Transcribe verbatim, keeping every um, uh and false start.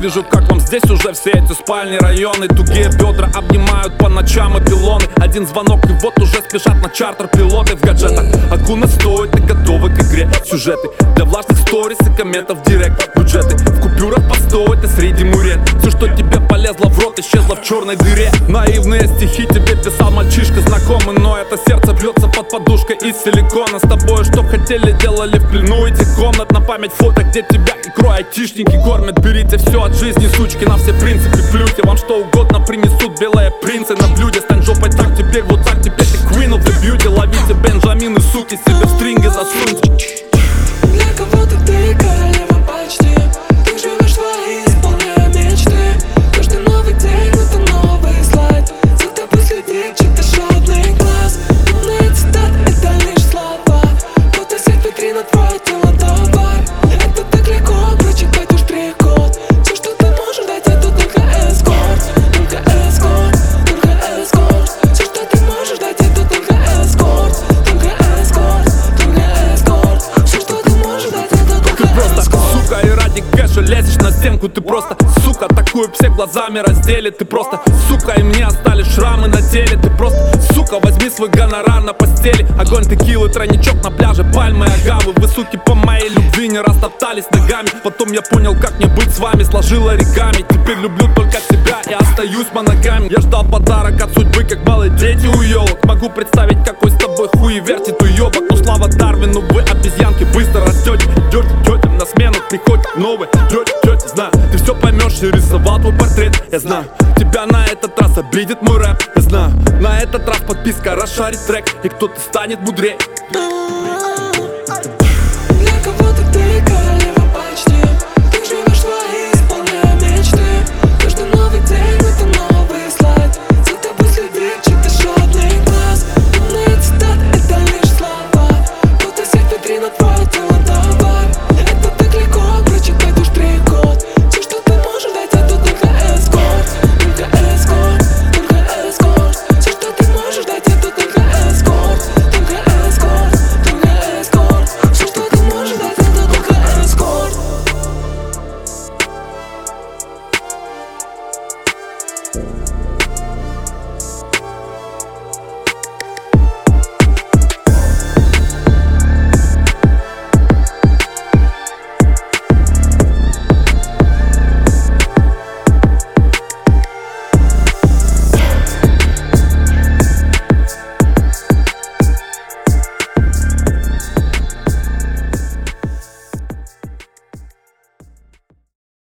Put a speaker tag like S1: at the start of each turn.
S1: вижу, как вам здесь уже все эти спальни, районы. Тугие бедра обнимают по ночам и пилоны. Один звонок и вот уже спешат на чартер пилоты в гаджетах. Акуна стоит и готовы к игре. Сюжеты для влажных сторис и комментов в директ. Бюджеты в купюрах постоят и среди мурет. Все, что тебе полезло в рот, исчезло в черной дыре. Наивные стихи тебе писал мальчишка знакомый, но это сердце бьется под подушкой из силикона. С тобой что хотели, делали в плену этих комнат. На память фото, где тебя икрой айтишники кормят. Берите все от жизни, сучки, на все принципы плюйте. Вам что угодно принесут белые принцы на блюде. Стань жопой так, теперь вот так, теперь ты queen of the beauty. Ловите бенджамины, суки, себе в стринги засуньте.
S2: Для кого-то ты королева почти. Ты живешь свои, исполняя мечты. Каждый новый день это новый слайд. За тобой следит чей-то жадный глаз. Умные цитаты это лишь слова. Фотосет витрина, твое тело товар. Это так легко прочитать уж прикол. Все, что ты можешь дать, это только эскорт. Только эскорт, только эскорт. Все, что ты можешь дать, это только эскорт. Только эскорт, только эскорт. Все, что ты можешь дать, это только эскорт.
S1: Сука, и ради кэша лезешь на стенку. Ты просто, сука, такую всех глазами разделит. Ты просто, сука, и мне остались шрамы на теле. Ты просто, сука, возьми свой гонорар на постели. Огонь, текилы, тройничок на пляже, пальмы, агавы. Вы, суки, по моей любви не растоптались ногами. Потом я понял, как мне быть с вами, сложила реками. Теперь люблю только себя и остаюсь моногами. Я ждал подарок от судьбы, как малые дети у елок. Могу представить, какой с тобой хуй вертит уебок. Но слава Дарвину, вы обезьянки быстро растете. Идете, тетя, на смену приходит новый. Тетя, тетя, знаю, ты все поймешь и рисовал твой портрет. Я знаю, тебя на этот раз обидит мой рэп. Я знаю, на этот раз подписка расшарит трек, и кто-то станет мудрее.